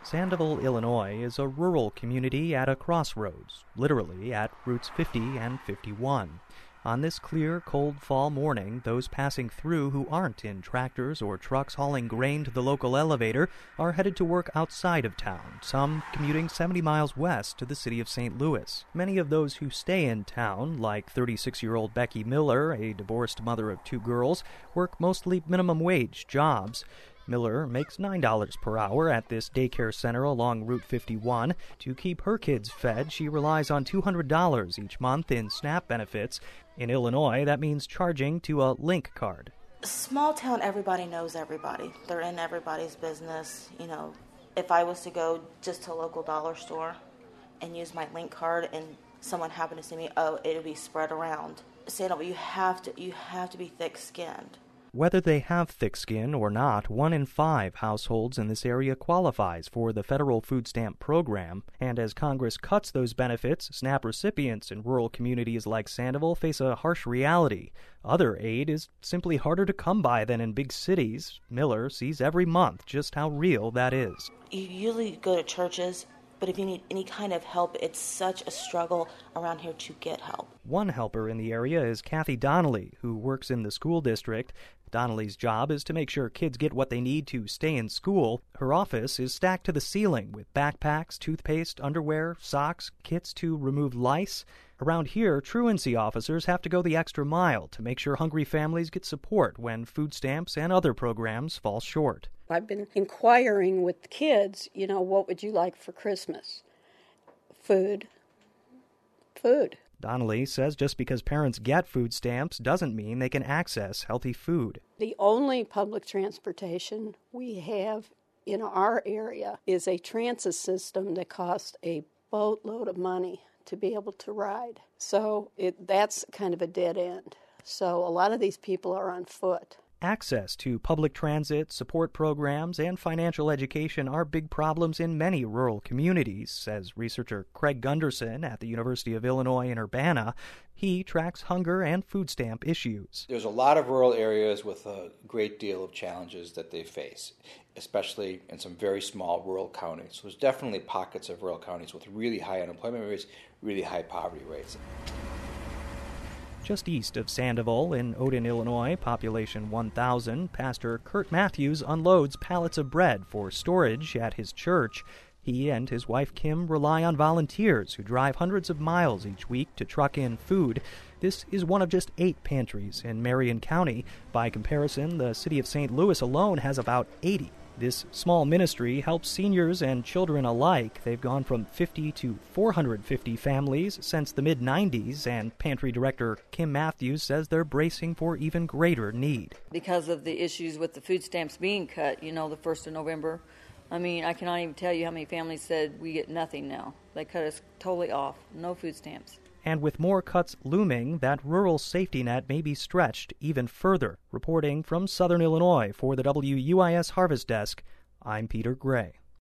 Sandoval, Illinois is a rural community at a crossroads, literally at routes 50 and 51. On this clear, cold fall morning, those passing through who aren't in tractors or trucks hauling grain to the local elevator are headed to work outside of town, some commuting 70 miles west to the city of St. Louis. Many of those who stay in town, like 36-year-old Becky Miller, a divorced mother of 2 girls, work mostly minimum wage jobs. Miller makes $9 per hour at this daycare center along Route 51. To keep her kids fed, she relies on $200 each month in SNAP benefits. In Illinois, that means charging to a Link card. Small town, everybody knows everybody. They're in everybody's business. You know, if I was to go just to a local dollar store and use my Link card and someone happened to see me, it would be spread around. Sandoval, you have to be thick-skinned. Whether they have thick skin or not, 1 in 5 households in this area qualifies for the federal food stamp program, and as Congress cuts those benefits, SNAP recipients in rural communities like Sandoval face a harsh reality. Other aid is simply harder to come by than in big cities. Miller sees every month just how real that is. You usually go to churches, but if you need any kind of help, it's such a struggle around here to get help. One helper in the area is Kathy Donnelly, who works in the school district. Donnelly's job is to make sure kids get what they need to stay in school. Her office is stacked to the ceiling with backpacks, toothpaste, underwear, socks, kits to remove lice. Around here, truancy officers have to go the extra mile to make sure hungry families get support when food stamps and other programs fall short. I've been inquiring with the kids, what would you like for Christmas? Food. Donnelly says just because parents get food stamps doesn't mean they can access healthy food. The only public transportation we have in our area is a transit system that costs a boatload of money to be able to ride. So that's kind of a dead end. So a lot of these people are on foot. Access to public transit, support programs, and financial education are big problems in many rural communities, says researcher Craig Gunderson at the University of Illinois in Urbana. He tracks hunger and food stamp issues. There's a lot of rural areas with a great deal of challenges that they face, especially in some very small rural counties. So there's definitely pockets of rural counties with really high unemployment rates, really high poverty rates. Just east of Sandoval in Odin, Illinois, population 1,000, Pastor Kurt Matthews unloads pallets of bread for storage at his church. He and his wife Kim rely on volunteers who drive hundreds of miles each week to truck in food. This is one of just 8 pantries in Marion County. By comparison, the city of St. Louis alone has about 80. This small ministry helps seniors and children alike. They've gone from 50 to 450 families since the mid-90s, and pantry director Kim Matthews says they're bracing for even greater need. Because of the issues with the food stamps being cut, the 1st of November, I cannot even tell you how many families said we get nothing now. They cut us totally off, no food stamps. And with more cuts looming, that rural safety net may be stretched even further. Reporting from Southern Illinois for the WUIS Harvest Desk, I'm Peter Gray.